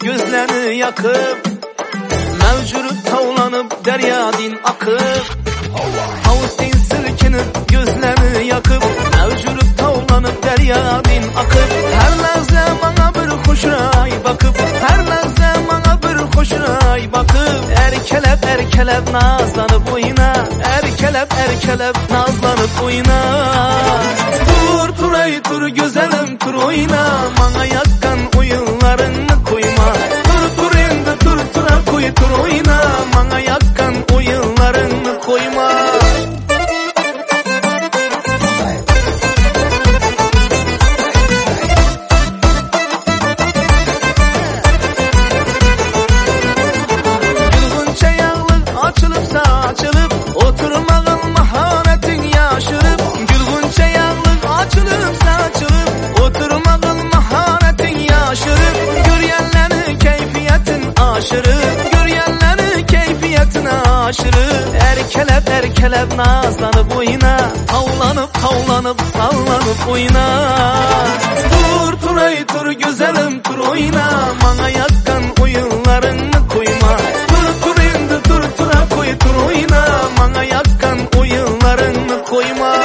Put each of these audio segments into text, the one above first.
gözlerini yakıp, mevcurup tavlanıp deryadin akıp, havuzin silkinip gözlerini yakıp, mevcurup tavlanıp deryadin akıp, her lahze bana bir hoşray bakıp, her lahze bana bir hoşray bakıp, erkelep nazlanıp oyna, erkelep nazlanıp oyna. Dur turay tur güzelim tur oyna, bana yakkan oyunlarını koyma. Tur endi tura koy tur oyna, bana yakkan oyunlarını koyma. Gülgünçe yağlık açılıpsa açılıp, oturmağın maharetin yaşırıp. Gülgünçe yağlık açılıpsa açılıp, oturmağın maharetin yaşırıp. Göryenlerin keyfiyetin aşırıp, göryenlerin keyfiyetin aşırıp. Erkelep nazlanıp oyna, tavlanıp sallanıp oyna. Dur turay tur güzelim tur oyna, bana yakkan oyunlarını koyma. Tur endi tura koy tur oyna, bana yakkan oyunlarını koyma.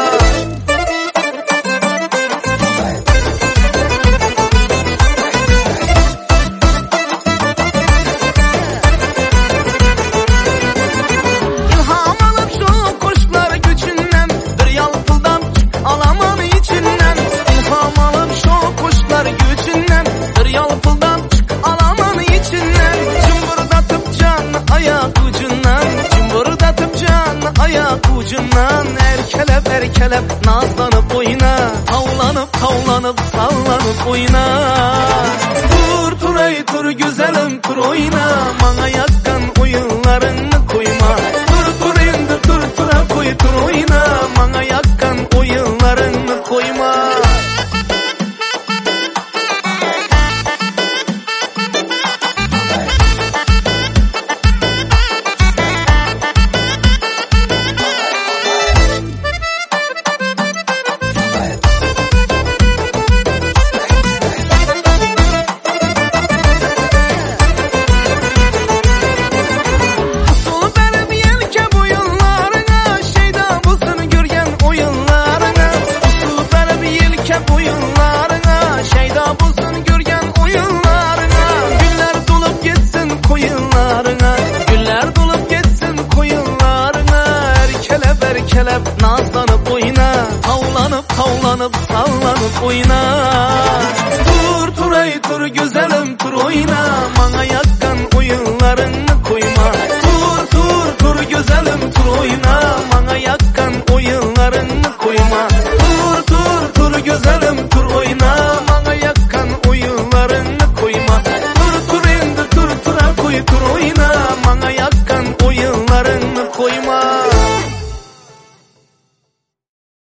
Ayak ucundan erkelep nazlanıp oyna, tavlanıp sallanıp oyna. Dur turay tur güzelim tur oyna, bana yakkan oyunlarını koyma. Tur endi tura koy tur oyna, bana yakkan oyunlarını koyma. Nazlanıp oyna, tavlanıp sallanıp oyna. Dur turay tur güzelim tur oyna, bana yakkan oyunlarını koyma.